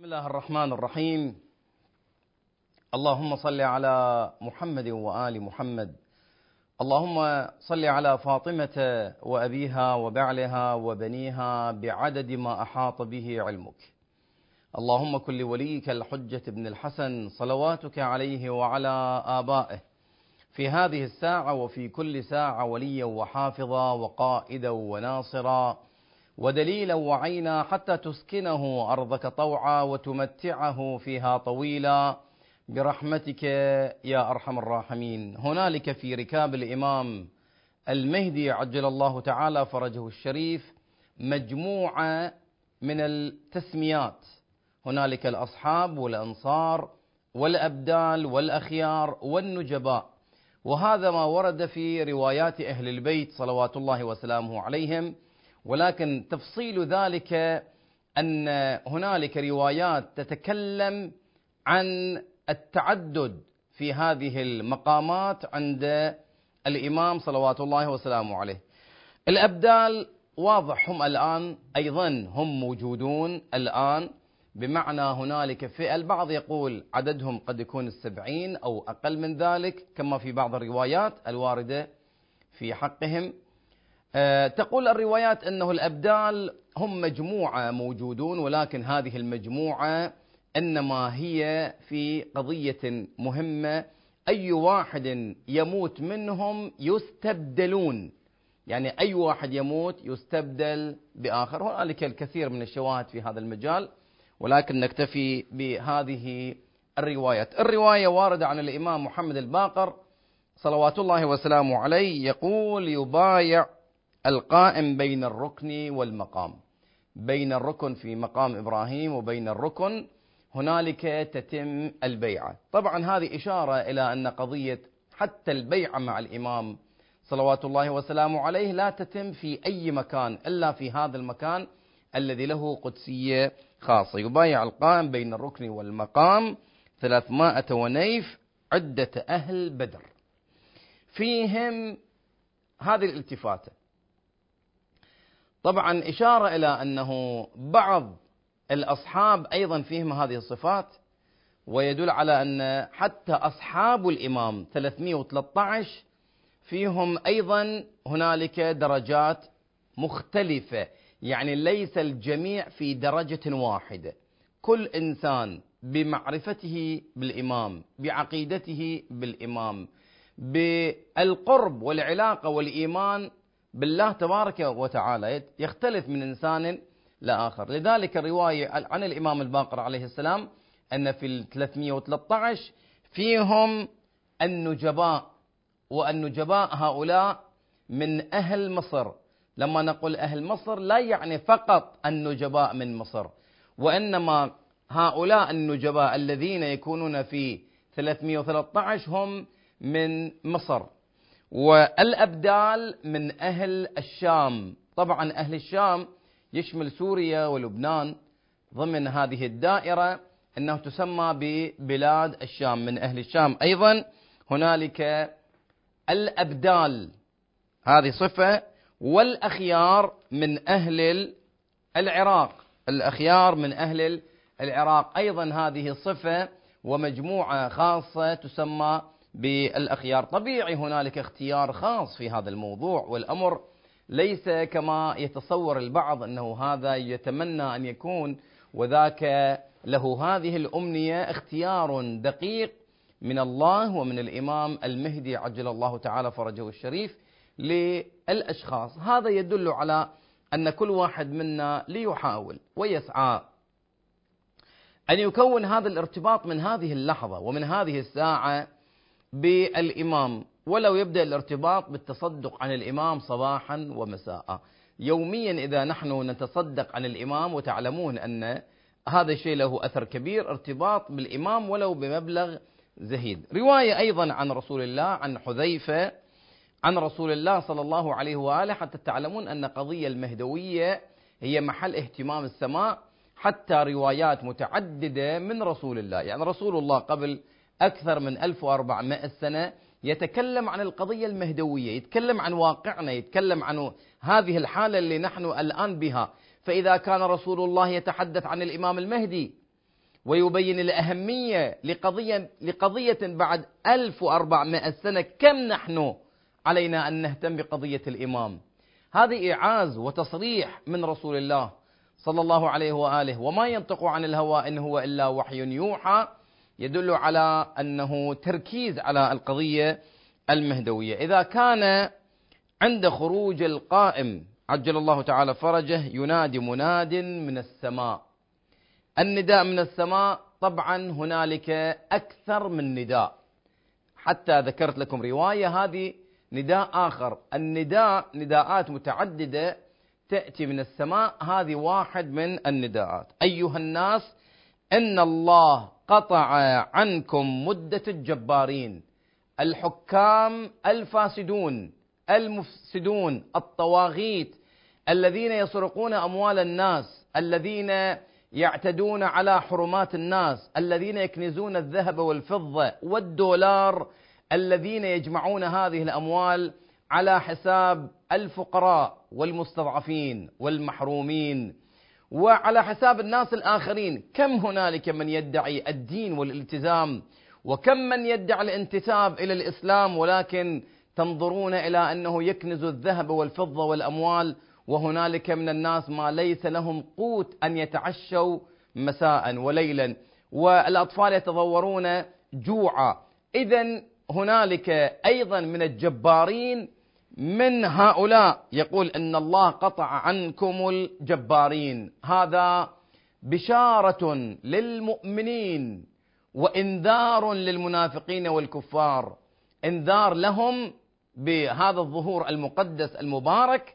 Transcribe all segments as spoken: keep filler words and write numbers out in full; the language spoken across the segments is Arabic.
بسم الله الرحمن الرحيم. اللهم صل على محمد وآل محمد. اللهم صل على فاطمة وأبيها وبعلها وبنيها بعدد ما أحاط به علمك. اللهم كن لوليك الحجة بن الحسن صلواتك عليه وعلى آبائه في هذه الساعة وفي كل ساعة وليا وحافظا وقائدا وناصرا ودليلا وعينا حتى تسكنه أرضك طوعا وتمتعه فيها طويلا برحمتك يا أرحم الراحمين. هنالك في ركاب الإمام المهدي عجل الله تعالى فرجه الشريف مجموعة من التسميات، هنالك الأصحاب والأنصار والأبدال والأخيار والنجباء، وهذا ما ورد في روايات أهل البيت صلوات الله وسلامه عليهم. ولكن تفصيل ذلك أن هنالك روايات تتكلم عن التعدد في هذه المقامات عند الإمام صلوات الله وسلامه عليه. الأبدال واضح هم الآن أيضا هم موجودون الآن، بمعنى هنالك فئة، البعض يقول عددهم قد يكون السبعين أو أقل من ذلك كما في بعض الروايات الواردة في حقهم. أه تقول الروايات أنه الأبدال هم مجموعة موجودون، ولكن هذه المجموعة إنما هي في قضية مهمة، أي واحد يموت منهم يستبدلون، يعني أي واحد يموت يستبدل بآخر. هنالك الكثير من الشواهد في هذا المجال، ولكن نكتفي بهذه الروايات. الرواية واردة عن الإمام محمد الباقر صلوات الله وسلامه عليه يقول: يبايع القائم بين الركن والمقام، بين الركن في مقام إبراهيم وبين الركن هنالك تتم البيعة. طبعا هذه إشارة إلى أن قضية حتى البيعة مع الإمام صلوات الله وسلامه عليه لا تتم في أي مكان إلا في هذا المكان الذي له قدسية خاصة. يبايع القائم بين الركن والمقام ثلاثمائة ونيف عدة أهل بدر، فيهم هذه الالتفاتة. طبعا إشارة إلى أنه بعض الأصحاب أيضا فيهم هذه الصفات، ويدل على أن حتى أصحاب الإمام ثلاثمائة وثلاثة عشر فيهم أيضا هنالك درجات مختلفة، يعني ليس الجميع في درجة واحدة، كل إنسان بمعرفته بالإمام، بعقيدته بالإمام، بالقرب والعلاقة والإيمان بالله تبارك وتعالى يختلف من إنسان لآخر. لذلك الرواية عن الإمام الباقر عليه السلام أن في الثلاثمائة وثلاثة عشر فيهم النجباء، والنجباء هؤلاء من أهل مصر. لما نقول أهل مصر لا يعني فقط النجباء من مصر، وإنما هؤلاء النجباء الذين يكونون في ثلاثمائة وثلاثة عشر هم من مصر. والأبدال من أهل الشام، طبعا أهل الشام يشمل سوريا ولبنان ضمن هذه الدائرة، أنه تسمى ببلاد الشام. من أهل الشام أيضا هنالك الأبدال، هذه صفة. والأخيار من أهل العراق، الأخيار من أهل العراق أيضا هذه صفة ومجموعة خاصة تسمى بالأخيار. طبيعي هنالك اختيار خاص في هذا الموضوع، والأمر ليس كما يتصور البعض أنه هذا يتمنى أن يكون وذاك له هذه الأمنية. اختيار دقيق من الله ومن الإمام المهدي عجل الله تعالى فرجه الشريف للأشخاص. هذا يدل على أن كل واحد منا ليحاول ويسعى أن يكون هذا الارتباط من هذه اللحظة ومن هذه الساعة بالإمام، ولو يبدأ الارتباط بالتصدق عن الإمام صباحا ومساء يوميا. إذا نحن نتصدق عن الإمام، وتعلمون أن هذا الشيء له أثر كبير، ارتباط بالإمام ولو بمبلغ زهيد. رواية أيضا عن رسول الله عن حذيفة عن رسول الله صلى الله عليه وآله، حتى تعلمون أن قضية المهدوية هي محل اهتمام السماء، حتى روايات متعددة من رسول الله. يعني رسول الله قبل أكثر من ألف وأربعمائة سنة يتكلم عن القضية المهدوية، يتكلم عن واقعنا، يتكلم عن هذه الحالة اللي نحن الآن بها. فإذا كان رسول الله يتحدث عن الإمام المهدي ويبين الأهمية لقضية, لقضية بعد ألف وأربعمائة سنة. كم نحن علينا أن نهتم بقضية الإمام. هذه إعاز وتصريح من رسول الله صلى الله عليه وآله، وما ينطق عن الهوى إن هو إلا وحي يوحى، يدل على أنه تركيز على القضية المهدوية. إذا كان عند خروج القائم عجل الله تعالى فرجه ينادي مناد من السماء، النداء من السماء طبعا هنالك أكثر من نداء، حتى ذكرت لكم رواية هذه نداء آخر. النداء نداءات متعددة تأتي من السماء، هذه واحد من النداءات. أيها الناس إن الله قطع عنكم مدة الجبارين، الحكام الفاسدون المفسدون الطواغيت الذين يسرقون أموال الناس، الذين يعتدون على حرمات الناس، الذين يكنزون الذهب والفضة والدولار، الذين يجمعون هذه الأموال على حساب الفقراء والمستضعفين والمحرومين وعلى حساب الناس الآخرين. كم هنالك من يدعي الدين والالتزام، وكم من يدعي الانتساب إلى الإسلام، ولكن تنظرون إلى أنه يكنز الذهب والفضة والأموال، وهنالك من الناس ما ليس لهم قوت أن يتعشوا مساء وليلا، والأطفال يتضورون جوعا. إذن هنالك أيضا من الجبارين من هؤلاء يقول إن الله قطع عنكم الجبارين. هذا بشارة للمؤمنين وإنذار للمنافقين والكفار، إنذار لهم بهذا الظهور المقدس المبارك،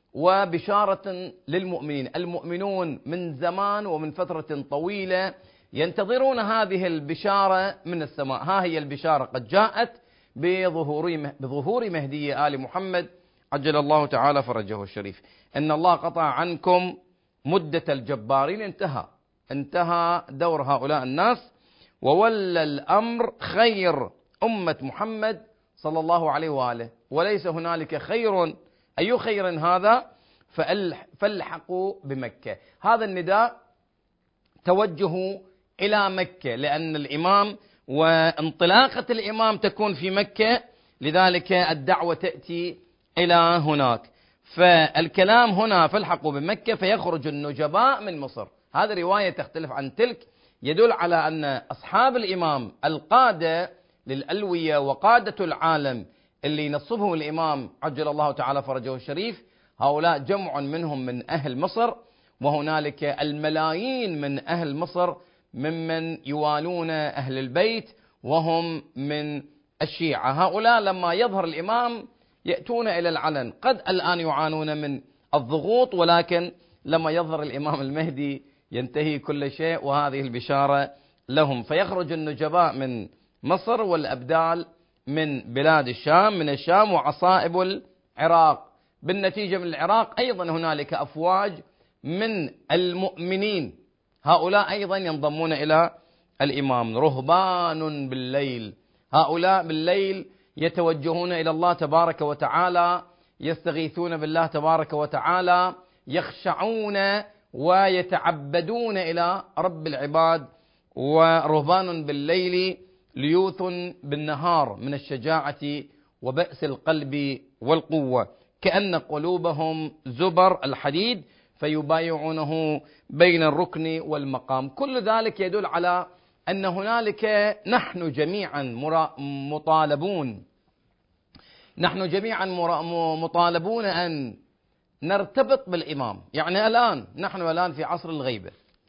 وبشارة للمؤمنين. المؤمنون من زمان ومن فترة طويلة ينتظرون هذه البشارة من السماء. ها هي البشارة قد جاءت بظهور بظهور مهدي آل محمد عجل الله تعالى فرجه الشريف. إن الله قطع عنكم مدة الجبارين، انتهى انتهى دور هؤلاء الناس، وولى الأمر خير أمة محمد صلى الله عليه وآله، وليس هنالك خير. أي خير هذا؟ فالحقوا بمكة. هذا النداء توجهوا إلى مكة، لأن الإمام وانطلاقة الإمام تكون في مكة، لذلك الدعوة تأتي إلى هناك. فالكلام هنا فالحقوا بمكة، فيخرج النجباء من مصر. هذه رواية تختلف عن تلك، يدل على أن أصحاب الإمام القادة للألوية وقادة العالم اللي نصبهم الإمام عجل الله تعالى فرجه الشريف، هؤلاء جمع منهم من أهل مصر، وهنالك الملايين من أهل مصر ممن يوالون أهل البيت وهم من الشيعة. هؤلاء لما يظهر الإمام يأتون إلى العلن، قد الآن يعانون من الضغوط، ولكن لما يظهر الإمام المهدي ينتهي كل شيء، وهذه البشارة لهم. فيخرج النجباء من مصر والأبدال من بلاد الشام، من الشام وعصائب العراق. بالنتيجة من العراق أيضا هنالك أفواج من المؤمنين، هؤلاء أيضا ينضمون إلى الإمام. رهبان بالليل، هؤلاء بالليل يتوجهون إلى الله تبارك وتعالى، يستغيثون بالله تبارك وتعالى، يخشعون ويتعبدون إلى رب العباد. ورهبان بالليل ليوث بالنهار من الشجاعة وبأس القلب والقوة، كأن قلوبهم زبر الحديد فيبايعونه بين الركن والمقام. كل ذلك يدل على أن هنالك نحن جميعا مطالبون نحن جميعا مطالبون أن نرتبط بالإمام. يعني الآن نحن الآن في عصر الغيبة،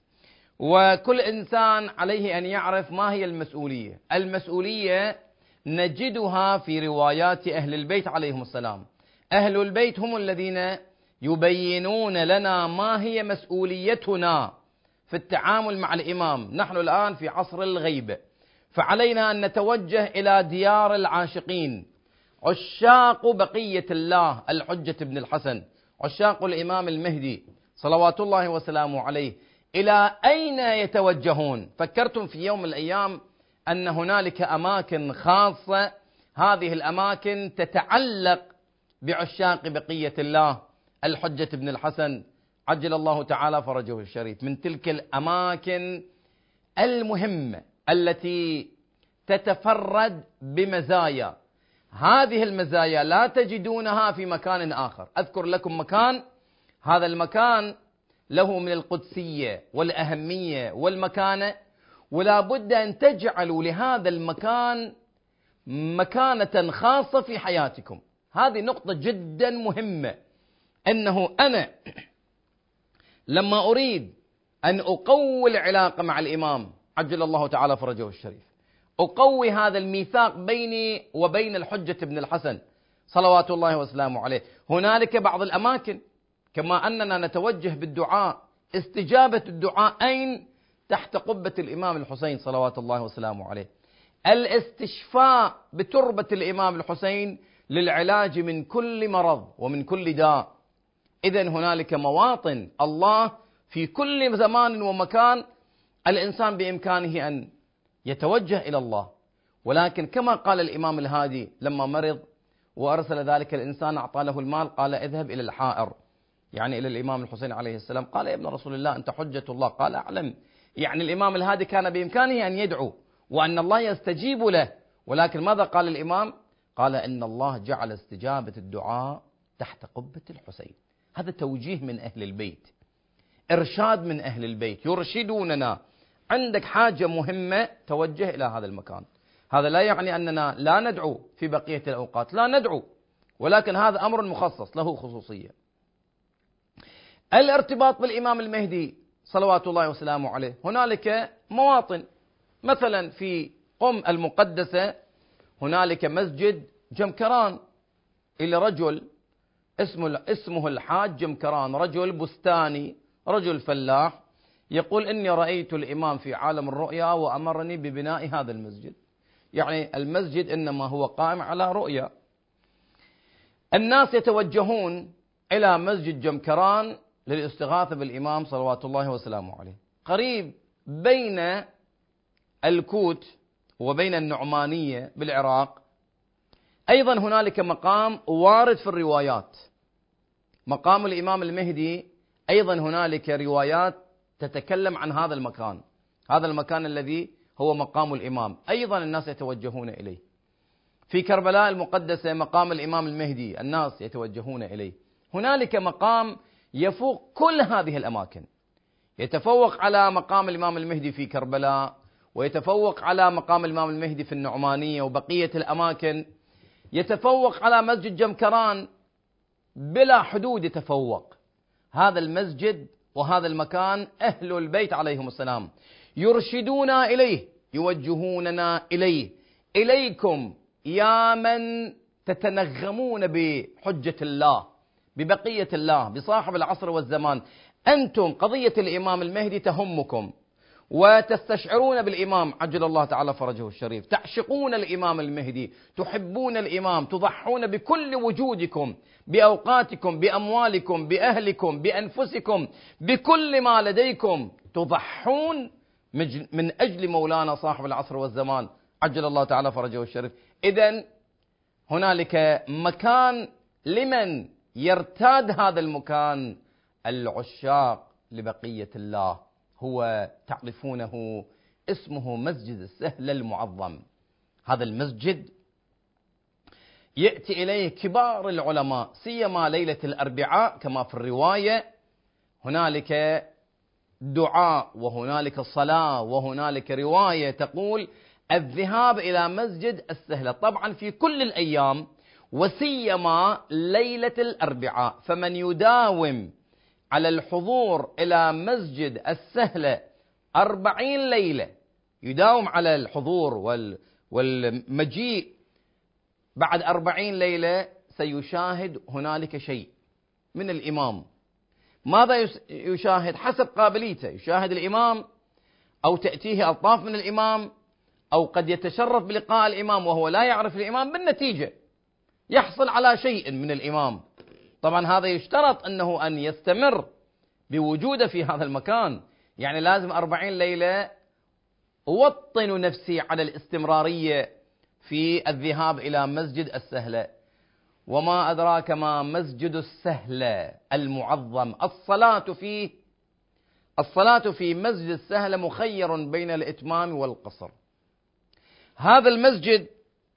وكل إنسان عليه أن يعرف ما هي المسؤولية. المسؤولية نجدها في روايات أهل البيت عليهم السلام. أهل البيت هم الذين يبينون لنا ما هي مسؤوليتنا في التعامل مع الإمام. نحن الآن في عصر الغيبة، فعلينا أن نتوجه إلى ديار العاشقين، عشاق بقية الله الحجة بن الحسن، عشاق الإمام المهدي صلوات الله وسلامه عليه. إلى أين يتوجهون؟ فكرتم في يوم من الأيام أن هنالك أماكن خاصة، هذه الأماكن تتعلق بعشاق بقية الله الحجة بن الحسن عجل الله تعالى فرجه الشريف. من تلك الأماكن المهمة التي تتفرد بمزايا، هذه المزايا لا تجدونها في مكان آخر. أذكر لكم مكان، هذا المكان له من القدسية والأهمية والمكانة، ولا بد أن تجعلوا لهذا المكان مكانة خاصة في حياتكم. هذه نقطة جدا مهمة، أنه أنا لما أريد أن أقوي العلاقة مع الإمام عجل الله تعالى فرجه الشريف، أقوي هذا الميثاق بيني وبين الحجة ابن الحسن صلوات الله وسلامه عليه، هنالك بعض الأماكن كما أننا نتوجه بالدعاء، استجابة الدعاء أين؟ تحت قبة الإمام الحسين صلوات الله وسلامه عليه. الاستشفاء بتربة الإمام الحسين للعلاج من كل مرض ومن كل داء. إذن هنالك مواطن الله في كل زمان ومكان، الإنسان بإمكانه أن يتوجه إلى الله. ولكن كما قال الإمام الهادي لما مرض وأرسل ذلك الإنسان أعطى له المال، قال اذهب إلى الحائر، يعني إلى الإمام الحسين عليه السلام. قال يا ابن رسول الله أنت حجة الله. قال أعلم. يعني الإمام الهادي كان بإمكانه أن يدعو وأن الله يستجيب له، ولكن ماذا قال الإمام؟ قال إن الله جعل استجابة الدعاء تحت قبة الحسين. هذا توجيه من أهل البيت، إرشاد من أهل البيت، يرشدوننا. عندك حاجة مهمة توجه إلى هذا المكان. هذا لا يعني أننا لا ندعو في بقية الأوقات، لا ندعو، ولكن هذا أمر مخصص له خصوصية. الارتباط بالإمام المهدي صلوات الله وسلامه عليه، هنالك مواطن، مثلا في قم المقدسة هنالك مسجد جمكران إلى رجل اسمه, اسمه الحاج جمكران، رجل بستاني، رجل فلاح، يقول إني رأيت الإمام في عالم الرؤيا وأمرني ببناء هذا المسجد. يعني المسجد إنما هو قائم على رؤيا. الناس يتوجهون إلى مسجد جمكران للاستغاثة بالإمام صلوات الله وسلامه عليه. قريب بين الكوت وبين النعمانية بالعراق أيضا هنالك مقام وارد في الروايات، مقام الإمام المهدي. أيضا هنالك روايات تتكلم عن هذا المكان، هذا المكان الذي هو مقام الإمام، أيضا الناس يتوجهون إليه. في كربلاء المقدسة مقام الإمام المهدي الناس يتوجهون إليه. هنالك مقام يفوق كل هذه الأماكن، يتفوق على مقام الإمام المهدي في كربلاء، ويتفوق على مقام الإمام المهدي في النعمانية وبقية الأماكن، يتفوق على مسجد جمكران بلا حدود، يتفوق. هذا المسجد وهذا المكان أهل البيت عليهم السلام يرشدونا إليه، يوجهوننا إليه. إليكم يا من تتنغمون بحجة الله، ببقية الله، بصاحب العصر والزمان، أنتم قضية الإمام المهدي تهمكم، وتستشعرون بالإمام عجل الله تعالى فرجه الشريف، تعشقون الإمام المهدي، تحبون الإمام، تضحون بكل وجودكم، بأوقاتكم، بأموالكم، بأهلكم، بأنفسكم، بكل ما لديكم، تضحون من أجل مولانا صاحب العصر والزمان عجل الله تعالى فرجه الشريف. إذن هنالك مكان لمن يرتاد هذا المكان؟ العشاق لبقية الله، هو تعرفونه اسمه مسجد السهل المعظم. هذا المسجد يأتي إليه كبار العلماء، سيما ليلة الأربعاء كما في الرواية، هنالك دعاء وهنالك صلاة وهنالك رواية تقول الذهاب إلى مسجد السهلة، طبعا في كل الأيام وسيما ليلة الأربعاء. فمن يداوم على الحضور إلى مسجد السهلة أربعين ليلة، يداوم على الحضور والمجيء بعد أربعين ليلة، سيشاهد هنالك شيء من الإمام. ماذا يشاهد؟ حسب قابليته، يشاهد الإمام أو تأتيه ألطاف من الإمام، أو قد يتشرف بلقاء الإمام وهو لا يعرف الإمام، بالنتيجة يحصل على شيء من الإمام. طبعا هذا يشترط أنه أن يستمر بوجوده في هذا المكان، يعني لازم أربعين ليلة أوطن نفسي على الاستمرارية في الذهاب إلى مسجد السهلة. وما أدراك ما مسجد السهلة المعظم، الصلاة فيه الصلاة في مسجد السهلة مخير بين الإتمام والقصر. هذا المسجد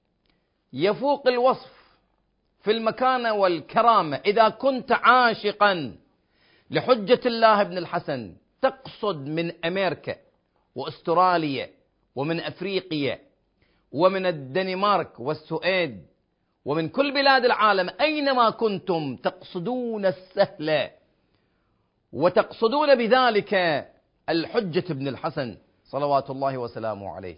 يفوق الوصف في المكانة والكرامة. إذا كنت عاشقا لحجة الله بن الحسن تقصد من أمريكا وأستراليا ومن أفريقيا ومن الدنمارك والسويد ومن كل بلاد العالم، أينما كنتم تقصدون السهلة وتقصدون بذلك الحجة بن الحسن صلوات الله وسلامه عليه،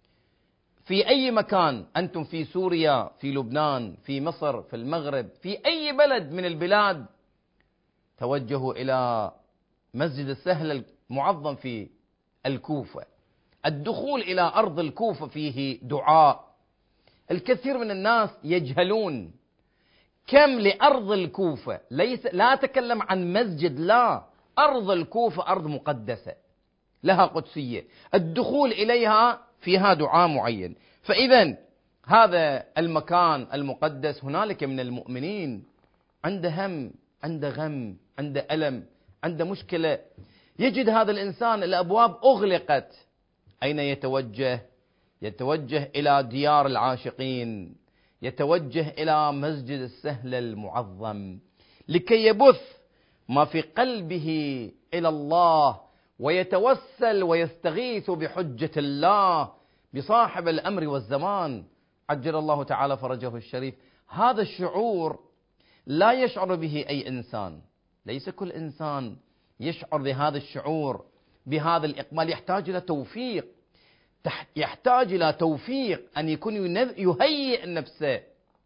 في أي مكان أنتم، في سوريا، في لبنان، في مصر، في المغرب، في أي بلد من البلاد، توجهوا إلى مسجد السهل المعظم في الكوفة. الدخول إلى أرض الكوفة فيه دعاء. الكثير من الناس يجهلون كم لأرض الكوفة، ليس لا أتكلم عن مسجد، لا، أرض الكوفة أرض مقدسة لها قدسية، الدخول إليها فيها دعاء معين. فإذا هذا المكان المقدس هنالك من المؤمنين عنده هم، عنده غم، عنده ألم، عنده مشكلة، يجد هذا الإنسان الأبواب أغلقت، أين يتوجه؟ يتوجه إلى ديار العاشقين، يتوجه إلى مسجد السهل المعظم لكي يبث ما في قلبه إلى الله ويتوسل ويستغيث بحجة الله بصاحب الأمر والزمان عجل الله تعالى فرجه الشريف. هذا الشعور لا يشعر به أي إنسان، ليس كل إنسان يشعر بهذا الشعور، بهذا الإقبال. يحتاج إلى توفيق، يحتاج إلى توفيق أن يكون يهيئ نفسه.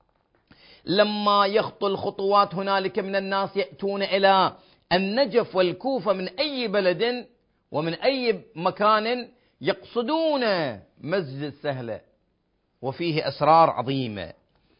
لما يخطو الخطوات هنالك من الناس يأتون إلى النجف والكوفة من أي بلد ومن أي مكان، يقصدون مسجد السهلة وفيه أسرار عظيمة.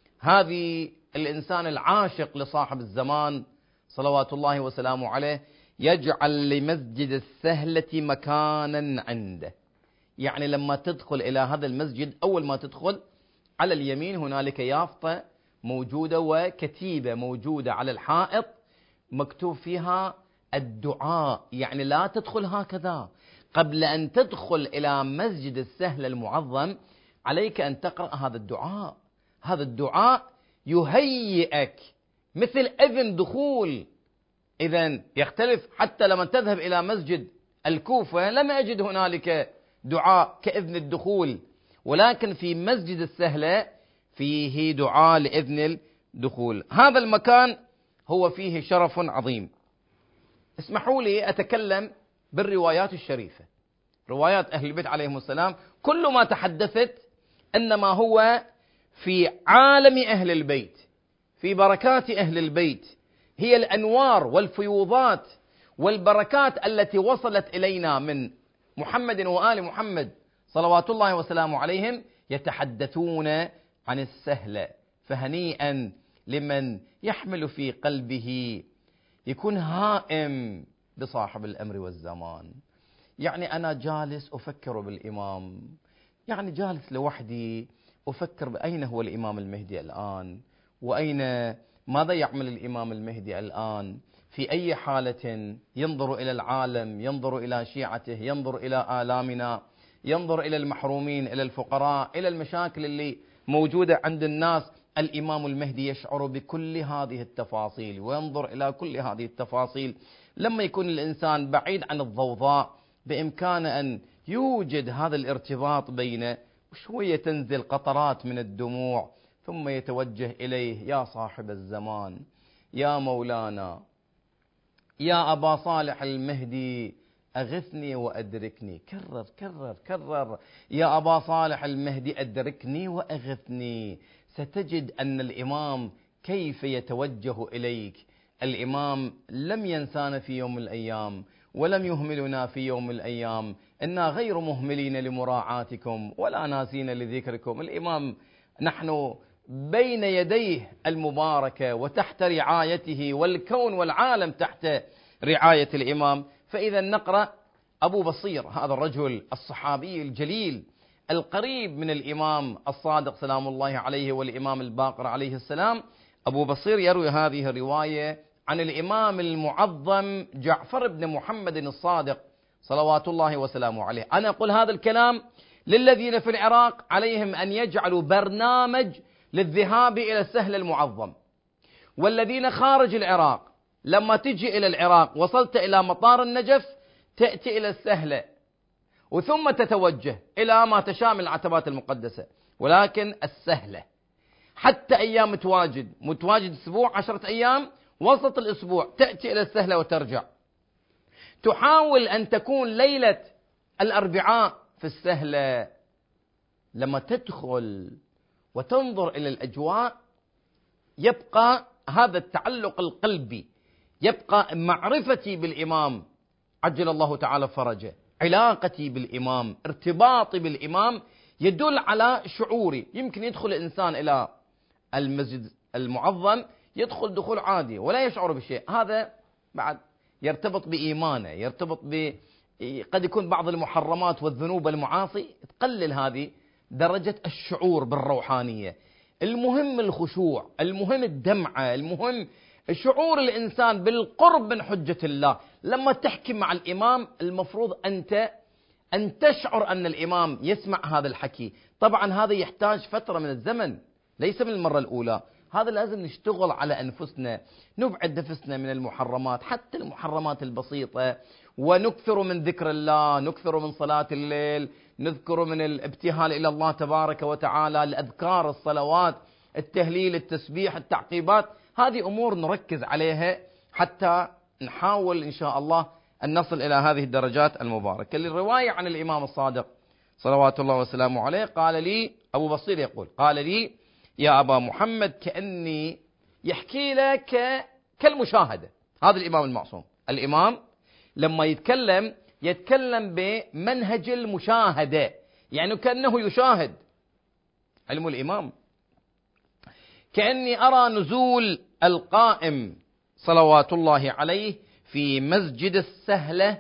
هذه الإنسان العاشق لصاحب الزمان صلوات الله وسلامه عليه يجعل لمسجد السهلة مكانا عنده. يعني لما تدخل إلى هذا المسجد، أول ما تدخل على اليمين هنالك يافطة موجودة وكتيبة موجودة على الحائط مكتوب فيها الدعاء. يعني لا تدخل هكذا، قبل أن تدخل إلى مسجد السهل المعظم عليك أن تقرأ هذا الدعاء. هذا الدعاء يهيئك مثل إذن دخول. إذن يختلف، حتى لما تذهب إلى مسجد الكوفة لم أجد هنالك دعاء كإذن الدخول، ولكن في مسجد السهلة فيه دعاء لإذن الدخول. هذا المكان هو فيه شرف عظيم. اسمحوا لي أتكلم بالروايات الشريفة، روايات أهل البيت عليهم السلام. كل ما تحدثت إنما هو في عالم أهل البيت، في بركات أهل البيت، هي الأنوار والفيوضات والبركات التي وصلت إلينا من محمد وآل محمد صلوات الله وسلامه عليهم، يتحدثون عن السهلة. فهنيئا لمن يحمل في قلبه، يكون هائم بصاحب الأمر والزمان. يعني أنا جالس أفكر بالإمام، يعني جالس لوحدي أفكر بأين هو الإمام المهدي الآن، وأين ماذا يعمل الإمام المهدي الآن، في أي حالة ينظر إلى العالم، ينظر إلى شيعته، ينظر إلى آلامنا، ينظر إلى المحرومين، إلى الفقراء، إلى المشاكل اللي موجودة عند الناس. الإمام المهدي يشعر بكل هذه التفاصيل وينظر إلى كل هذه التفاصيل. لما يكون الإنسان بعيد عن الضوضاء بإمكانه أن يوجد هذا الارتباط بينه، وشوية تنزل قطرات من الدموع ثم يتوجه إليه: يا صاحب الزمان، يا مولانا، يا أبا صالح المهدي، أغثني وأدركني. كرر كرر كرر: يا أبا صالح المهدي أدركني وأغثني. ستجد أن الإمام كيف يتوجه إليك. الإمام لم ينسانا في يوم من الأيام ولم يهملنا في يوم من الأيام. إنا غير مهملين لمراعاتكم ولا ناسين لذكركم. الإمام نحن بين يديه المباركة وتحت رعايته، والكون والعالم تحت رعاية الإمام. فإذا نقرأ أبو بصير، هذا الرجل الصحابي الجليل القريب من الإمام الصادق سلام الله عليه والإمام الباقر عليه السلام. أبو بصير يروي هذه الرواية عن الإمام المعظم جعفر بن محمد الصادق صلوات الله وسلامه عليه. أنا أقول هذا الكلام للذين في العراق، عليهم أن يجعلوا برنامج للذهاب إلى السهل المعظم. والذين خارج العراق، لما تجي إلى العراق وصلت إلى مطار النجف تأتي إلى السهلة، وثم تتوجه إلى ما تشاء من العتبات المقدسة. ولكن السهلة حتى أيام متواجد متواجد أسبوع عشرة أيام، وسط الأسبوع تأتي إلى السهلة وترجع. تحاول أن تكون ليلة الأربعاء في السهلة. لما تدخل وتنظر إلى الأجواء يبقى هذا التعلق القلبي، يبقى معرفتي بالإمام عجل الله تعالى فرجه، علاقتي بالإمام، ارتباطي بالإمام، يدل على شعوري. يمكن يدخل الإنسان إلى المسجد المعظم يدخل دخول عادي ولا يشعر بشيء، هذا بعد يرتبط بإيمانه، يرتبط ب قد يكون بعض المحرمات والذنوب المعاصي تقلل هذه درجة الشعور بالروحانية. المهم الخشوع، المهم الدمعة، المهم شعور الإنسان بالقرب من حجة الله. لما تحكي مع الإمام المفروض أنت أن تشعر أن الإمام يسمع هذا الحكي. طبعا هذا يحتاج فترة من الزمن، ليس من المرة الأولى. هذا لازم نشتغل على أنفسنا، نبعد نفسنا من المحرمات، حتى المحرمات البسيطة، ونكثر من ذكر الله، نكثر من صلاة الليل، نذكر من الابتهال إلى الله تبارك وتعالى، الأذكار، الصلوات، التهليل، التسبيح، التعقيبات. هذه أمور نركز عليها حتى نحاول إن شاء الله أن نصل إلى هذه الدرجات المباركة. للرواية عن الإمام الصادق صلوات الله وسلامه عليه قال لي أبو بصير يقول قال لي يا أبا محمد كأني يحكي لك كالمشاهدة. هذا الإمام المعصوم، الإمام لما يتكلم يتكلم بمنهج المشاهدة، يعني كأنه يشاهد. علم الإمام كأني أرى نزول القائم صلوات الله عليه في مسجد السهلة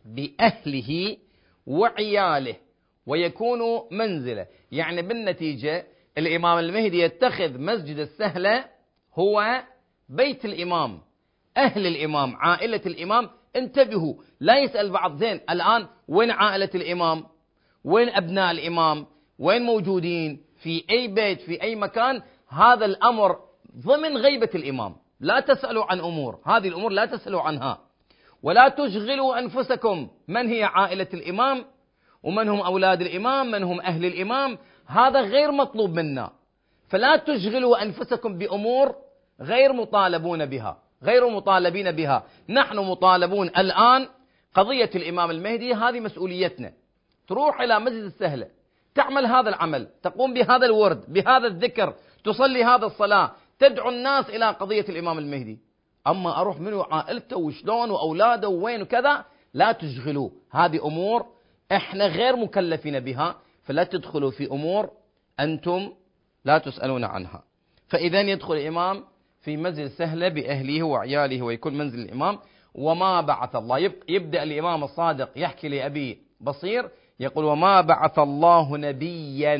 بأهله وعياله ويكون منزله. يعني بالنتيجة الإمام المهدي يتخذ مسجد السهلة هو بيت الإمام، أهل الإمام، عائلة الإمام. انتبهوا، لا يسأل بعض زين الآن وين عائلة الإمام، وين أبناء الإمام، وين موجودين في أي بيت في أي مكان. هذا الأمر ضمن غيبة الإمام. لا تسألوا عن أمور، هذه الأمور لا تسألوا عنها، ولا تشغلوا أنفسكم من هي عائلة الإمام ومن هم أولاد الإمام، من هم أهل الإمام. هذا غير مطلوب منا، فلا تشغلوا أنفسكم بأمور غير مطالبون بها، غير مطالبين بها. نحن مطالبون الآن قضية الإمام المهدي، هذه مسؤوليتنا. تروح إلى مسجد السهلة، تعمل هذا العمل، تقوم بهذا الورد، بهذا الذكر، تصلي هذا الصلاة، تدعو الناس إلى قضية الإمام المهدي. أما أروح منه عائلته وشلون وأولاده وين وكذا، لا تشغلوا. هذه أمور إحنا غير مكلفين بها، فلا تدخلوا في أمور أنتم لا تسألون عنها. فإذا يدخل الإمام في منزل سهلة بأهله وعياله ويكون منزل الإمام. وما بعث الله، يبدأ الإمام الصادق يحكي لأبي بصير يقول وما بعث الله نبيا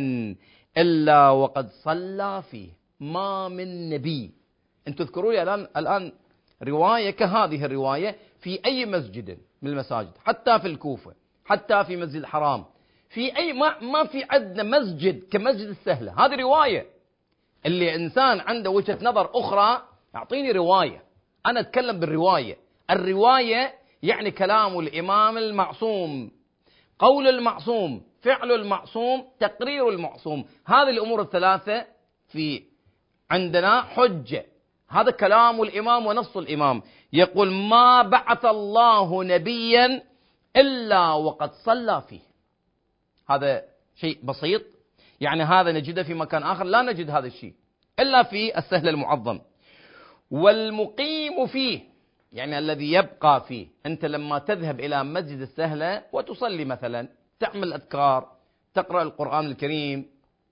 إلا وقد صلى فيه. ما من نبي، أنتم تذكروا لي الآن, الآن رواية كهذه الرواية في أي مسجد من المساجد، حتى في الكوفة، حتى في مسجد الحرام، في أي ما, ما في عندنا مسجد كمسجد السهلة. هذه رواية. اللي إنسان عنده وجهة نظر أخرى أعطيني رواية، أنا أتكلم بالرواية. الرواية يعني كلام الإمام المعصوم، قول المعصوم، فعل المعصوم، تقرير المعصوم. هذه الأمور الثلاثة في عندنا حجة. هذا كلام الإمام ونص الإمام. يقول ما بعث الله نبيا إلا وقد صلى فيه. هذا شيء بسيط، يعني هذا نجده في مكان آخر لا نجد هذا الشيء إلا في السهل المعظم. والمقيم فيه يعني الذي يبقى فيه. أنت لما تذهب إلى مسجد السهلة وتصلي مثلا، تعمل أذكار، تقرأ القرآن الكريم.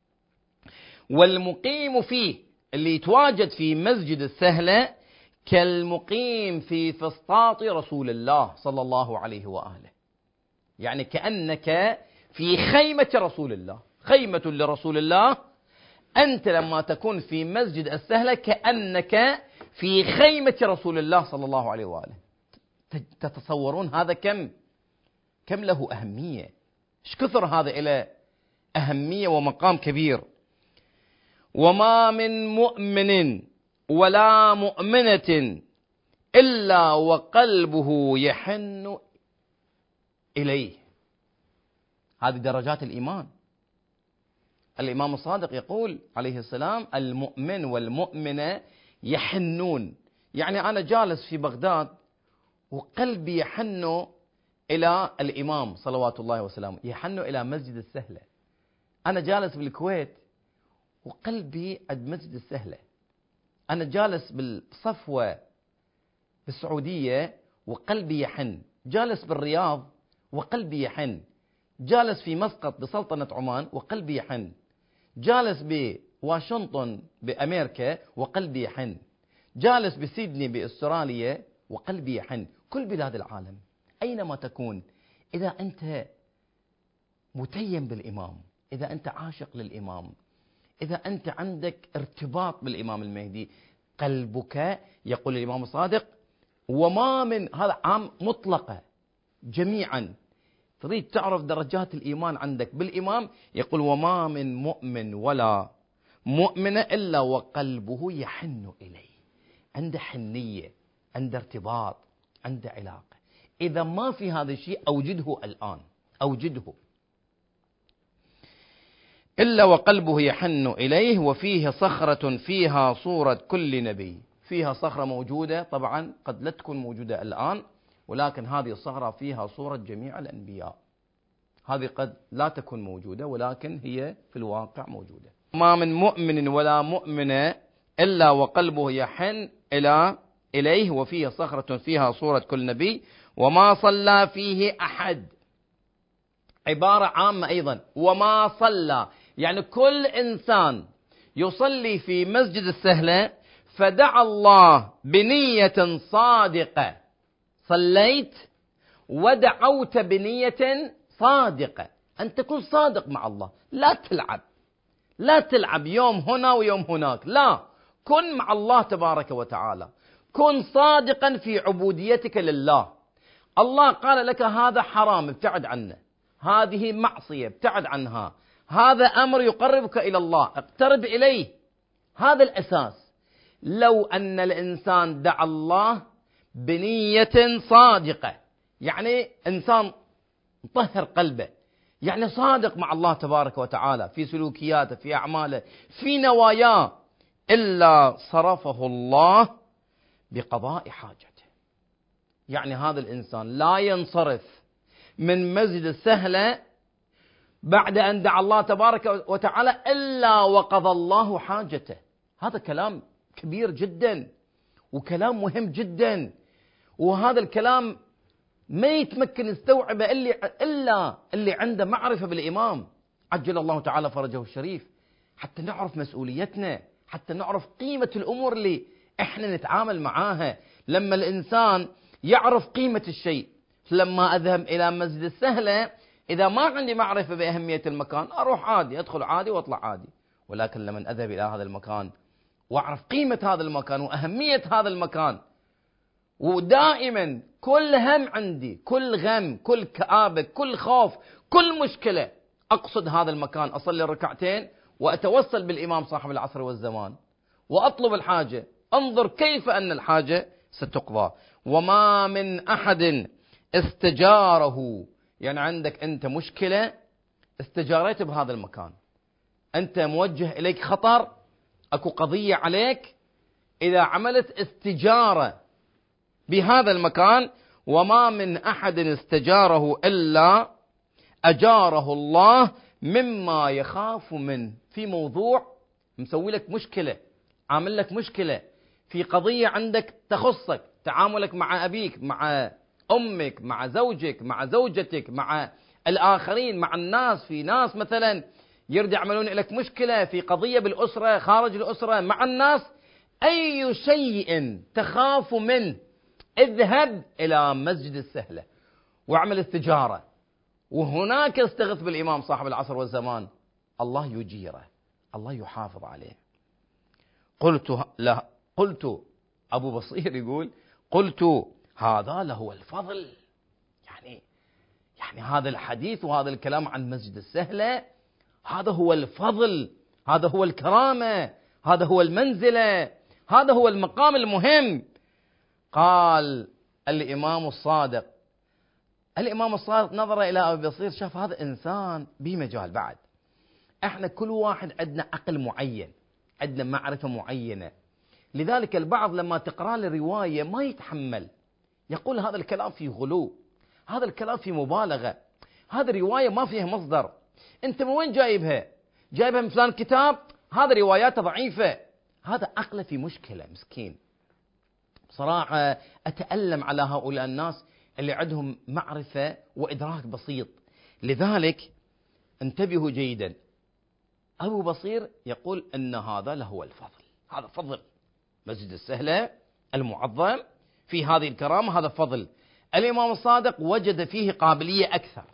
والمقيم فيه اللي يتواجد في مسجد السهلة كالمقيم في فسطاط رسول الله صلى الله عليه وآله. يعني كأنك في خيمة رسول الله، خيمة لرسول الله. أنت لما تكون في مسجد السهلة كأنك في خيمة رسول الله صلى الله عليه وآله. تتصورون هذا كم كم له أهمية، ايش كثر هذا إلى أهمية ومقام كبير. وما من مؤمن ولا مؤمنة إلا وقلبه يحن إليه. هذه درجات الإيمان. الإمام الصادق يقول عليه السلام: المؤمن والمؤمنة يحنون. يعني أنا جالس في بغداد وقلبي يحن إلى الإمام صلوات الله وسلامه، يحن إلى مسجد السهلة. أنا جالس بالكويت وقلبي عند مسجد السهلة. أنا جالس بالصفوة بالسعودية وقلبي يحن. جالس بالرياض وقلبي يحن. جالس في مسقط بسلطنة عمان وقلبي يحن. جالس بواشنطن بأمريكا وقلبي يحن. جالس بسيدني بأستراليا وقلبي يحن. كل بلاد العالم أينما تكون، إذا أنت متيم بالإمام، إذا أنت عاشق للإمام، إذا أنت عندك ارتباط بالإمام المهدي، قلبك، يقول الإمام الصادق، وما من، هذا عام مطلقة جميعا، تريد تعرف درجات الإيمان عندك بالإمام، يقول: وما من مؤمن ولا مؤمنة إلا وقلبه يحن إليه. عنده حنية، عنده ارتباط، عنده علاقة. إذا ما في هذا الشيء أوجده الآن، أوجده. إلا وقلبه يحن إليه وفيه صخرة فيها صورة كل نبي. فيها صخرة موجودة، طبعا قد لا تكون موجودة الآن، ولكن هذه الصخرة فيها صورة جميع الأنبياء. هذه قد لا تكون موجودة، ولكن هي في الواقع موجودة. ما من مؤمن ولا مؤمنة إلا وقلبه يحن إلى إليه وفيه صخرة فيها صورة كل نبي وما صلى فيه أحد. عبارة عامة أيضا، وما صلى، يعني كل إنسان يصلي في مسجد السهلة فدعا الله بنية صادقة. صليت ودعوت بنية صادقة، أن تكون صادق مع الله، لا تلعب، لا تلعب يوم هنا ويوم هناك، لا، كن مع الله تبارك وتعالى، كن صادقا في عبوديتك لله. الله قال لك هذا حرام، ابتعد عنه، هذه معصية، ابتعد عنها، هذا أمر يقربك إلى الله، اقترب إليه. هذا الأساس. لو أن الإنسان دعا الله بنية صادقة، يعني إنسان مطهر قلبه، يعني صادق مع الله تبارك وتعالى في سلوكياته، في أعماله، في نواياه، إلا صرفه الله بقضاء حاجته. يعني هذا الإنسان لا ينصرف من مسجد السهلة بعد أن دعا الله تبارك وتعالى إلا وقضى الله حاجته. هذا كلام كبير جدا وكلام مهم جدا، وهذا الكلام ما يتمكن يستوعبه إلا اللي عنده معرفة بالإمام عجل الله تعالى فرجه الشريف، حتى نعرف مسؤوليتنا، حتى نعرف قيمة الأمور اللي إحنا نتعامل معاها. لما الإنسان يعرف قيمة الشيء، لما أذهب إلى مسجد السهلة إذا ما عندي معرفة بأهمية المكان أروح عادي، أدخل عادي وأطلع عادي، ولكن لما أذهب إلى هذا المكان وأعرف قيمة هذا المكان وأهمية هذا المكان، ودائما كل هم عندي، كل غم، كل كآبة، كل خوف، كل مشكلة، أقصد هذا المكان، أصلي الركعتين وأتوسل بالإمام صاحب العصر والزمان وأطلب الحاجة، انظر كيف أن الحاجة ستقضى. وما من أحد استجاره، يعني عندك أنت مشكلة استجاريت بهذا المكان، أنت موجه إليك خطر، أكو قضية عليك، إذا عملت استجارة بهذا المكان، وما من أحد استجاره إلا أجاره الله مما يخاف منه. في موضوع مسوي لك مشكلة، عامل لك مشكلة في قضية عندك تخصك، تعاملك مع أبيك، مع أمك، مع زوجك، مع زوجتك، مع الآخرين، مع الناس، في ناس مثلا يرد يعملون لك مشكلة في قضية بالأسرة، خارج الأسرة، مع الناس، أي شيء تخاف منه اذهب إلى مسجد السهلة واعمل استجارة، وهناك استغث بالإمام صاحب العصر والزمان، الله يجيره، الله يحافظ عليه. قلت لا قلت أبو بصير يقول: قلت هذا له الفضل، يعني يعني هذا الحديث وهذا الكلام عن مسجد السهلة، هذا هو الفضل، هذا هو الكرامة، هذا هو المنزلة، هذا هو المقام المهم. قال الإمام الصادق، الإمام الصادق نظر إلى أبي بصير، شاف هذا إنسان به مجال. بعد احنا كل واحد عندنا عقل معين، عندنا معرفة معينة، لذلك البعض لما تقرأ له رواية ما يتحمل، يقول هذا الكلام فيه غلو، هذا الكلام فيه مبالغة، هذا رواية ما فيها مصدر، انت من وين جايبها؟ جايبها من فلان كتاب، هذا رواياته ضعيفة. هذا عقله في مشكلة مسكين. بصراحة أتألم على هؤلاء الناس اللي عندهم معرفة وإدراك بسيط. لذلك انتبهوا جيدا، أبو بصير يقول أن هذا له الفضل، هذا فضل مسجد السهلة المعظم في هذه الكرامة، هذا فضل. الإمام الصادق وجد فيه قابلية أكثر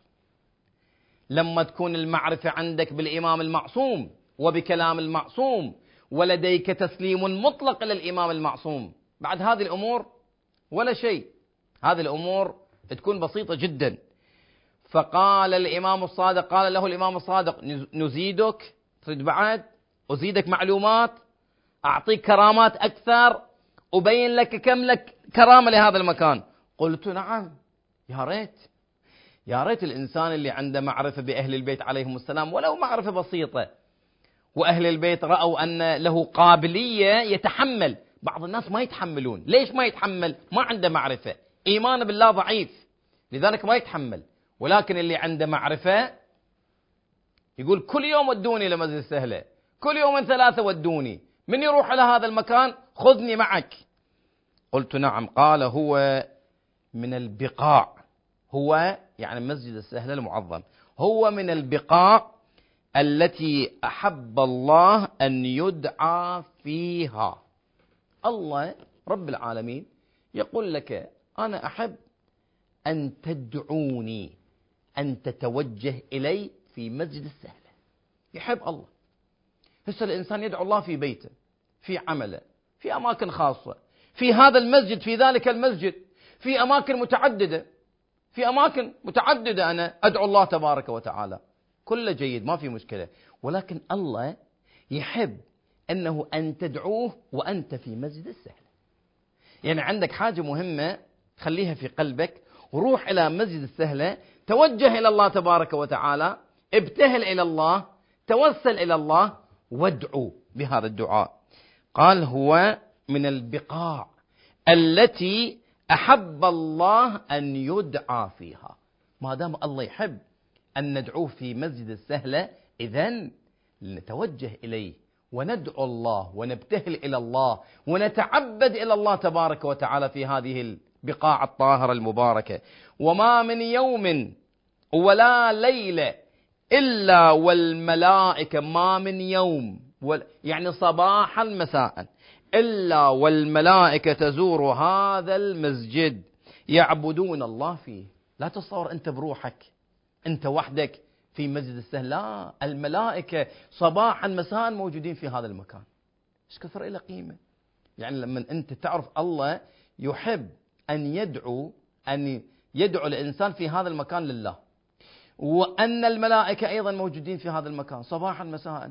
لما تكون المعرفة عندك بالإمام المعصوم وبكلام المعصوم، ولديك تسليم مطلق للإمام المعصوم. بعد هذه الأمور ولا شيء، هذه الأمور تكون بسيطة جدا. فقال الإمام الصادق، قال له الإمام الصادق: نزيدك، تريد بعد أزيدك معلومات، أعطيك كرامات أكثر، أبين لك كم لك كرامة لهذا المكان. قلت نعم، يا ريت، يا ريت الإنسان اللي عنده معرفة بأهل البيت عليهم السلام ولو معرفة بسيطة، وأهل البيت رأوا أن له قابلية يتحمل. بعض الناس ما يتحملون. ليش ما يتحمل؟ ما عنده معرفة، إيمان بالله ضعيف، لذلك ما يتحمل. ولكن اللي عنده معرفة يقول كل يوم ودوني لمسجد السهلة، كل يوم ثلاثة ودوني، من يروح إلى هذا المكان خذني معك. قلت نعم. قال هو من البقاع، هو يعني مسجد السهلة المعظم هو من البقاع التي أحب الله أن يدعى فيها. الله رب العالمين يقول لك أنا أحب أن تدعوني، أن تتوجه إلي في مسجد السهلة. يحب الله. هسه الإنسان يدعو الله في بيته، في عمله، في أماكن خاصة، في هذا المسجد، في ذلك المسجد، في أماكن متعددة، في أماكن متعددة أنا أدعو الله تبارك وتعالى، كله جيد ما في مشكلة. ولكن الله يحب أنه أن تدعوه وأنت في مسجد السهلة. يعني عندك حاجة مهمة خليها في قلبك، وروح إلى مسجد السهلة، توجه إلى الله تبارك وتعالى، ابتهل إلى الله، توسل إلى الله، وادعو بهذا الدعاء. قال هو من البقاع التي أحب الله أن يدعى فيها. ما دام الله يحب أن ندعوه في مسجد السهلة، إذن نتوجه إليه وندعو الله ونبتهل إلى الله ونتعبد إلى الله تبارك وتعالى في هذه البقاع الطاهرة المباركة. وما من يوم ولا ليلة إلا والملائكة، ما من يوم يعني صباحا مساء، إلا والملائكة تزور هذا المسجد يعبدون الله فيه. لا تصور أنت بروحك، أنت وحدك في مسجد السهل، لا، الملائكة صباحا مساء موجودين في هذا المكان. ايش كثر إلى قيمة. يعني لما أنت تعرف الله يحب أن يدعو أن يدعو الإنسان في هذا المكان لله، وأن الملائكة أيضا موجودين في هذا المكان صباحا مساء،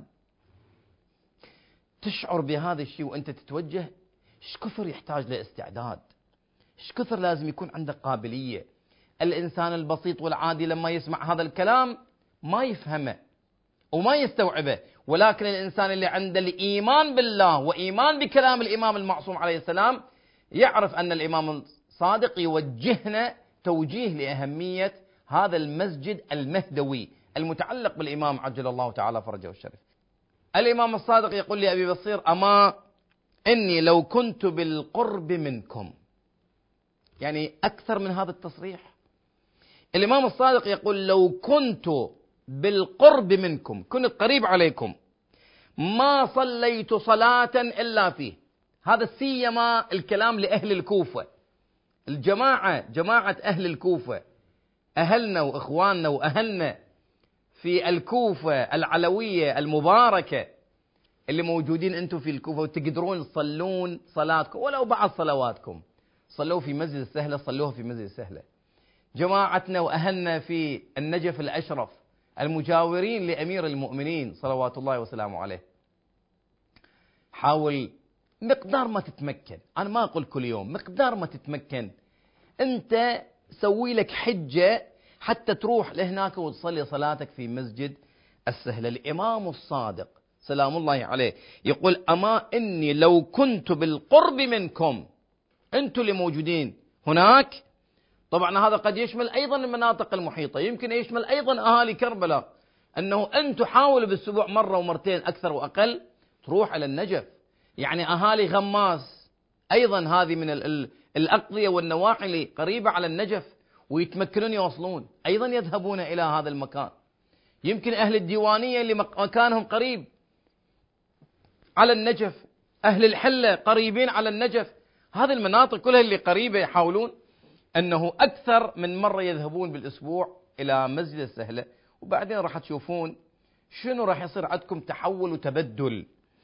تشعر بهذا الشيء وأنت تتوجه. ايش كثر يحتاج لاستعداد، ايش كثر لازم يكون عندك قابلية. الإنسان البسيط والعادي لما يسمع هذا الكلام ما يفهمه وما يستوعبه، ولكن الإنسان اللي عنده الإيمان بالله وإيمان بكلام الإمام المعصوم عليه السلام يعرف أن الإمام الصادق يوجهنا توجيه لأهمية هذا المسجد المهدوي المتعلق بالإمام عجل الله تعالى فرجه الشريف. الإمام الصادق يقول لأبي بصير: أما إني لو كنت بالقرب منكم. يعني أكثر من هذا التصريح. الإمام الصادق يقول: لو كنت بالقرب منكم، كنت قريب عليكم، ما صليت صلاة إلا فيه. هذا سيما الكلام لأهل الكوفة، الجماعة، جماعة أهل الكوفة، أهلنا وإخواننا وأهلنا في الكوفة العلوية المباركة اللي موجودين أنتم في الكوفة وتقدرون تصلون صلاتكم ولو بعض صلواتكم، صلوا في مسجد السهلة، صلوها في مسجد السهلة. جماعتنا وأهلنا في النجف الأشرف المجاورين لأمير المؤمنين صلوات الله وسلامه عليه، حاول مقدار ما تتمكن، أنا ما أقول كل يوم، مقدار ما تتمكن أنت سوي لك حجة حتى تروح لهناك وتصلي صلاتك في مسجد السهلة. الإمام الصادق سلام الله عليه يقول: أما إني لو كنت بالقرب منكم، أنتم اللي موجودين هناك، طبعا هذا قد يشمل أيضا المناطق المحيطة، يمكن يشمل أيضا أهالي كربلاء، أنه أنتم حاولوا بالأسبوع مرة ومرتين أكثر وأقل تروح على النجف. يعني أهالي غماس أيضا هذه من الأقضية والنواحي اللي قريبة على النجف ويتمكنون يوصلون، أيضا يذهبون إلى هذا المكان. يمكن أهل الديوانية اللي مكانهم قريب على النجف، أهل الحلة قريبين على النجف، هذه المناطق كلها اللي قريبة يحاولون أنه أكثر من مرة يذهبون بالأسبوع إلى مسجد السهلة، وبعدين راح تشوفون شنو راح يصير عندكم تحول وتبدل.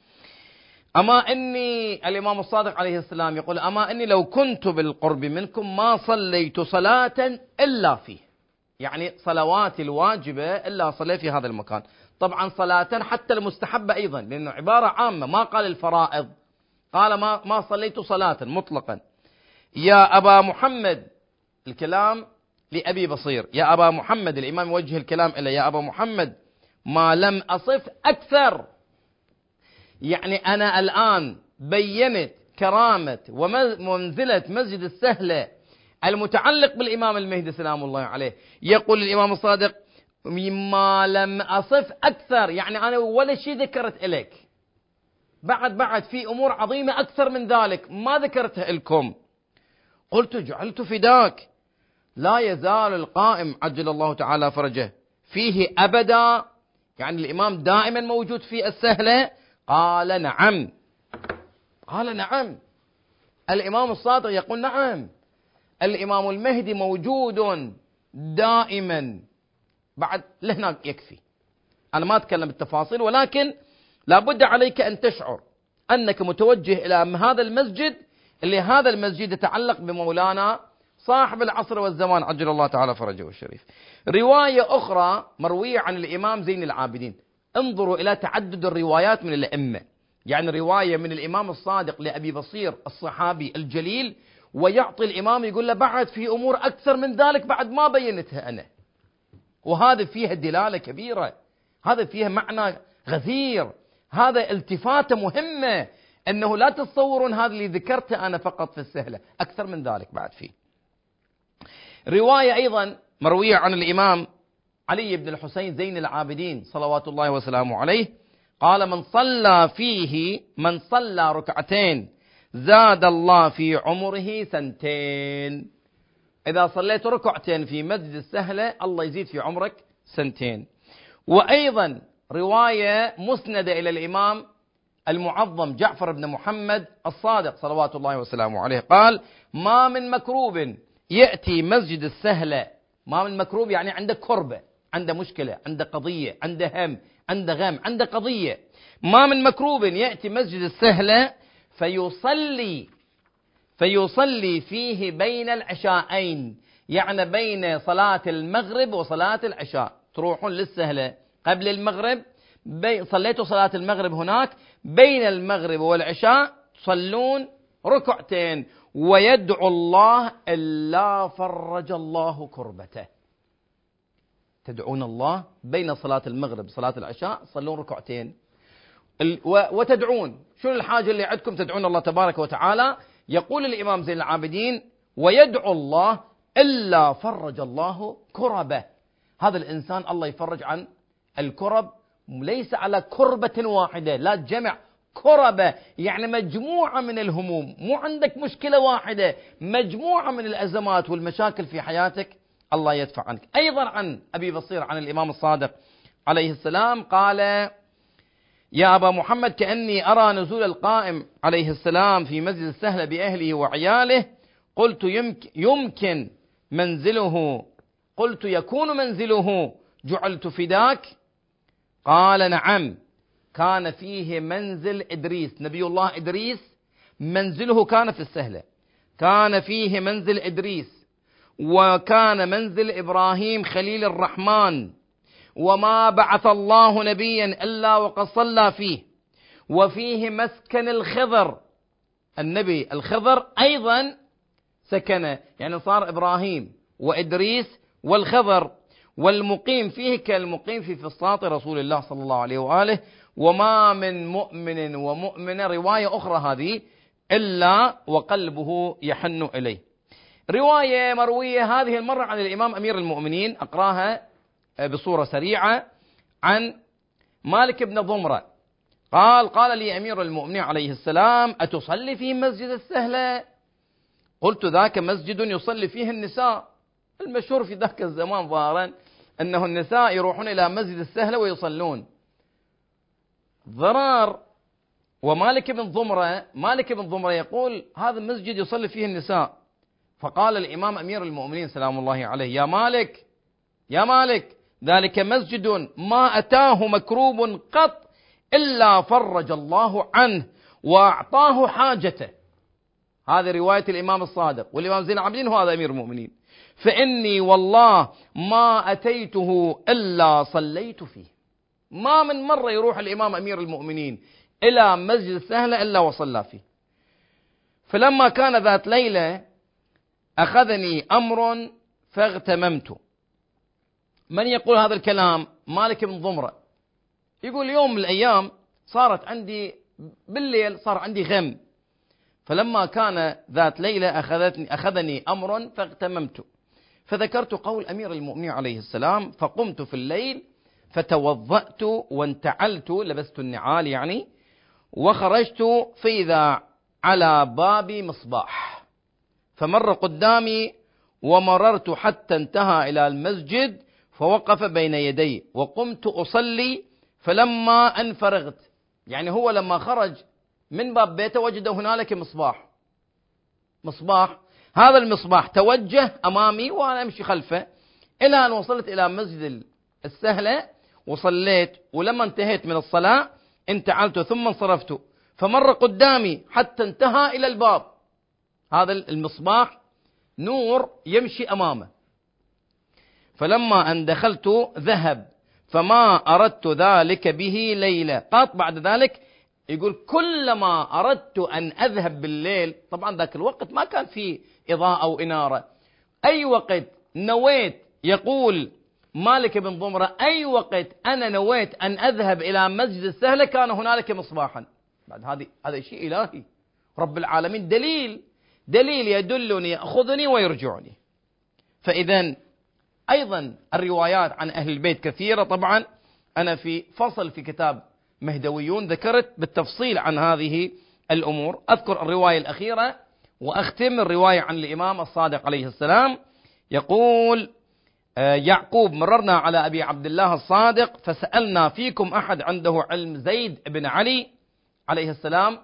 أما إني الإمام الصادق عليه السلام يقول: أما إني لو كنت بالقرب منكم ما صليت صلاة إلا فيه، يعني صلواتي الواجبة إلا صلي في هذا المكان. طبعا صلاة حتى المستحبة أيضا، لأنه عبارة عامة، ما قال الفرائض، قال ما, ما صليت صلاة مطلقا. يا أبا محمد، الكلام لأبي بصير، يا أبا محمد، الإمام يوجه الكلام إليه: يا أبا محمد ما لم أصف أكثر، يعني أنا الآن بينت كرامة ومنزلة مسجد السهلة المتعلق بالإمام المهدي سلام الله عليه. يقول الإمام الصادق: ما لم أصف أكثر، يعني أنا ولا شيء ذكرت إليك، بعد بعد في أمور عظيمة أكثر من ذلك ما ذكرتها لكم. قلت: جعلت فداك، لا يزال القائم عجل الله تعالى فرجه فيه أبدا، يعني الإمام دائما موجود في السهلة. قال: نعم. قال: نعم. الإمام الصادق يقول: نعم، الإمام المهدي موجود دائما. بعد لهناك يكفي، أنا ما أتكلم بالتفاصيل، ولكن لابد عليك أن تشعر أنك متوجه إلى هذا المسجد، اللي هذا المسجد يتعلق بمولانا صاحب العصر والزمان عجل الله تعالى فرجه الشريف. رواية أخرى مروية عن الإمام زين العابدين، انظروا إلى تعدد الروايات من الأئمة، يعني رواية من الإمام الصادق لأبي بصير الصحابي الجليل، ويعطي الإمام يقول له بعد في أمور أكثر من ذلك بعد ما بينتها أنا، وهذا فيها دلالة كبيرة، هذا فيها معنى غزير، هذا التفاتة مهمة، أنه لا تتصورون هذا اللي ذكرته أنا فقط في السهلة، أكثر من ذلك بعد فيه. رواية أيضا مروية عن الإمام علي بن الحسين زين العابدين صلوات الله وسلامه عليه، قال: من صلى فيه من صلى ركعتين زاد الله في عمره سنتين. إذا صليت ركعتين في مسجد السهلة الله يزيد في عمرك سنتين. وأيضا رواية مسندة إلى الإمام المعظم جعفر بن محمد الصادق صلوات الله وسلامه عليه، قال: ما من مكروب يأتي مسجد السهلة، ما من مكروب يعني عنده كربة، عنده مشكلة، عنده قضية، عنده هم، عنده غم، عنده قضية، ما من مكروب يأتي مسجد السهلة فيصلي فيصلي فيه بين العشاءين، يعني بين صلاة المغرب وصلاة العشاء، تروحون للسهلة قبل المغرب، بي صليتوا صلاة المغرب هناك، بين المغرب والعشاء تصلون ركعتين، ويدعو الله إلا فرج الله كربته. تدعون الله بين صلاة المغرب وصلاة العشاء، صلون ركعتين وتدعون. شنو الحاجة اللي عندكم؟ تدعون الله تبارك وتعالى. يقول الإمام زين العابدين: ويدعو الله إلا فرج الله كربه. هذا الإنسان الله يفرج عن الكرب، ليس على كربة واحدة، لا، جمع كربة، يعني مجموعة من الهموم، مو عندك مشكلة واحدة، مجموعة من الأزمات والمشاكل في حياتك الله يدفع عنك. أيضا عن أبي بصير عن الإمام الصادق عليه السلام قال: يا أبا محمد كأني أرى نزول القائم عليه السلام في مسجد السهلة بأهله وعياله، قلت يمكن منزله قلت يكون منزله جعلت فداك؟ قال: نعم، كان فيه منزل إدريس، نبي الله إدريس منزله كان في السهلة، كان فيه منزل إدريس، وكان منزل إبراهيم خليل الرحمن، وما بعث الله نبيا إلا وقد صلى فيه، وفيه مسكن الخضر، النبي الخضر أيضا سكن، يعني صار إبراهيم وإدريس والخضر، والمقيم فيه كالمقيم في فسطاط رسول الله صلى الله عليه وآله. وما من مؤمن ومؤمنة، رواية أخرى هذه، إلا وقلبه يحن إليه. رواية مروية هذه المرة عن الإمام أمير المؤمنين، أقراها بصورة سريعة، عن مالك بن ضمرة قال: قال لي أمير المؤمنين عليه السلام: أتصلي في مسجد السهلة؟ قلت: ذاك مسجد يصلي فيه النساء. المشهور في ذاك الزمان ظاهرا أنه النساء يروحون إلى مسجد السهلة ويصلون. ضرار. ومالك بن ضمرة مالك بن ضمرة يقول: هذا المسجد يصلي فيه النساء. فقال الإمام أمير المؤمنين سلام الله عليه: يا مالك يا مالك ذلك مسجد ما أتاه مكروب قط إلا فرج الله عنه وأعطاه حاجته. هذه رواية الإمام الصادق، والإمام زين العابدين هو هذا أمير المؤمنين. فإني والله ما أتيته إلا صليت فيه. ما من مرة يروح الإمام أمير المؤمنين إلى مسجد السهلة إلا وصلى فيه. فلما كان ذات ليلة أخذني أمر فاغتممت. من يقول هذا الكلام؟ مالك بن ضمرة يقول: يوم من الأيام صارت عندي بالليل صار عندي غم، فلما كان ذات ليلة أخذتني أخذني أمر فاغتممت، فذكرت قول أمير المؤمنين عليه السلام، فقمت في الليل فتوضأت وانتعلت، لبست النعال يعني، وخرجت فإذا على بابي مصباح، فمر قدامي ومررت حتى انتهى إلى المسجد فوقف بين يدي، وقمت أصلي، فلما أن فرغت، يعني هو لما خرج من باب بيته وجد هنالك مصباح مصباح هذا المصباح توجه أمامي وأنا أمشي خلفه إلى أن وصلت إلى مسجد السهلة وصليت، ولما انتهيت من الصلاة انتعلت ثم انصرفت، فمر قدامي حتى انتهى إلى الباب. هذا المصباح نور يمشي أمامه، فلما أن دخلت ذهب، فما أردت ذلك به ليلة قط. بعد ذلك يقول: كلما أردت أن أذهب بالليل، طبعا ذاك الوقت ما كان فيه إضاءة أو إنارة، أي وقت نويت، يقول مالك بن ضمرة، أي وقت أنا نويت أن أذهب إلى مسجد السهلة كان هنالك مصباحا. بعد هذه هذا شيء إلهي رب العالمين، دليل دليل يدلني يأخذني ويرجعني. فإذا أيضا الروايات عن أهل البيت كثيرة. طبعا أنا في فصل في كتاب مهدويون ذكرت بالتفصيل عن هذه الأمور. أذكر الرواية الأخيرة وأختم الرواية عن الإمام الصادق عليه السلام. يقول يعقوب: مررنا على أبي عبد الله الصادق فسألنا: فيكم أحد عنده علم زيد بن علي عليه السلام؟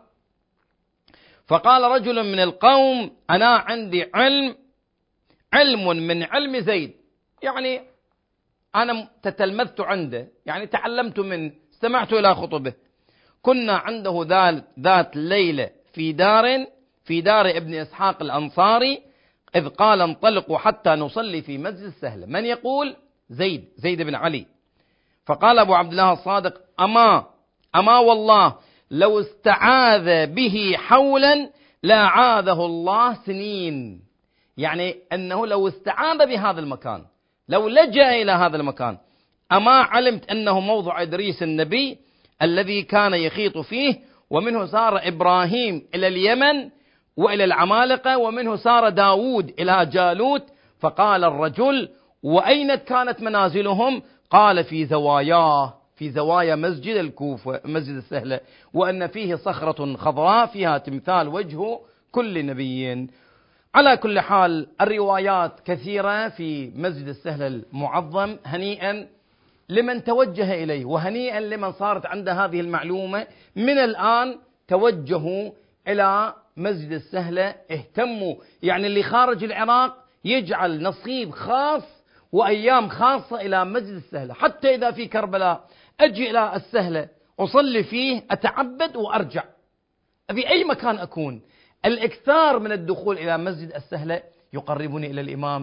فقال رجل من القوم: أنا عندي علم علم من علم زيد، يعني أنا تتلمذت عنده، يعني تعلمت منه، استمعت إلى خطبه. كنا عنده ذات ليلة في دار في دار ابن إسحاق الأنصاري، إذ قال: انطلقوا حتى نصلي في مسجد السهلة. من يقول؟ زيد زيد بن علي. فقال أبو عبد الله الصادق: أما أما والله لو استعاذ به حولا لأعاذه الله سنين، يعني أنه لو استعاذ بهذا المكان، لو لجأ إلى هذا المكان. أما علمت أنه موضع إدريس النبي الذي كان يخيط فيه، ومنه سار إبراهيم إلى اليمن وإلى العمالقة، ومنه سار داود إلى جالوت. فقال الرجل: وأين كانت منازلهم؟ قال: في زواياه، في زوايا مسجد الكوفة مسجد السهلة، وأن فيه صخرة خضراء فيها تمثال وجه كل نبي. على كل حال الروايات كثيرة في مسجد السهلة المعظم. هنيئا لمن توجه إليه، وهنيئا لمن صارت عنده هذه المعلومة من الآن توجهوا إلى مسجد السهلة، اهتموا. يعني اللي خارج العراق يجعل نصيب خاص وأيام خاصة إلى مسجد السهلة، حتى إذا في كربلاء أجي إلى السهلة أصلي فيه، أتعبد وأرجع في أي مكان أكون. الإكثار من الدخول إلى مسجد السهلة يقربني إلى الإمام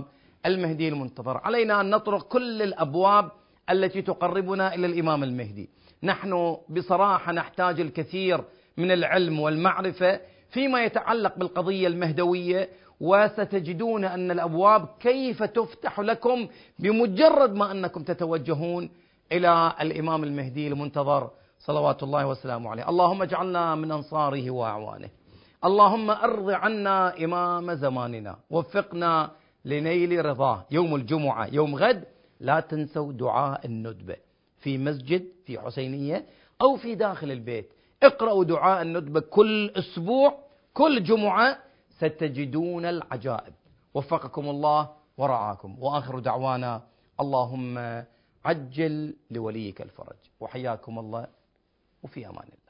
المهدي المنتظر. علينا أن نطرق كل الأبواب التي تقربنا إلى الإمام المهدي. نحن بصراحة نحتاج الكثير من العلم والمعرفة فيما يتعلق بالقضية المهدوية، وستجدون أن الأبواب كيف تفتح لكم بمجرد ما أنكم تتوجهون إلى الإمام المهدي المنتظر صلوات الله وسلامه عليه. اللهم اجعلنا من أنصاره وأعوانه. اللهم أرض عنا إمام زماننا، وفقنا لنيل رضاه. يوم الجمعة يوم غد لا تنسوا دعاء الندبة في مسجد في حسينية أو في داخل البيت. اقرأوا دعاء الندبة كل أسبوع كل جمعة، ستجدون العجائب. وفقكم الله ورعاكم، وآخر دعوانا اللهم عجل لوليك الفرج. وحياكم الله، وفي أمان الله.